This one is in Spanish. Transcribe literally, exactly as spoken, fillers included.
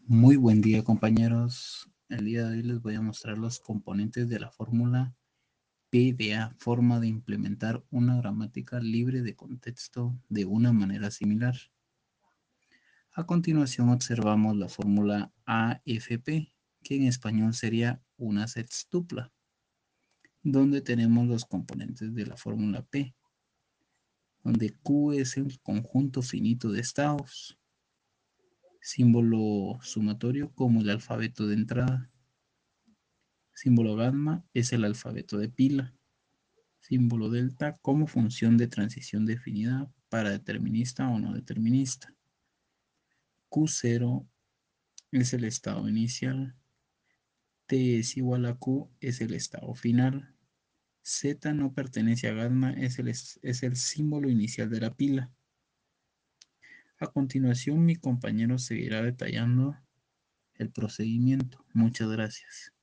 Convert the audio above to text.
Muy buen día, compañeros. El día de hoy les voy a mostrar los componentes de la fórmula P D A, forma de implementar una gramática libre de contexto de una manera similar. A continuación observamos la fórmula A F P, que en español sería una sextupla, donde tenemos los componentes de la fórmula P, donde Q es el conjunto finito de estados, símbolo sumatorio como el alfabeto de entrada. Símbolo gamma es el alfabeto de pila. Símbolo delta como función de transición definida para determinista o no determinista. Q cero es el estado inicial. T es igual a Q es el estado final. Z no pertenece a gamma, es el, es el símbolo inicial de la pila. A continuación, mi compañero seguirá detallando el procedimiento. Muchas gracias.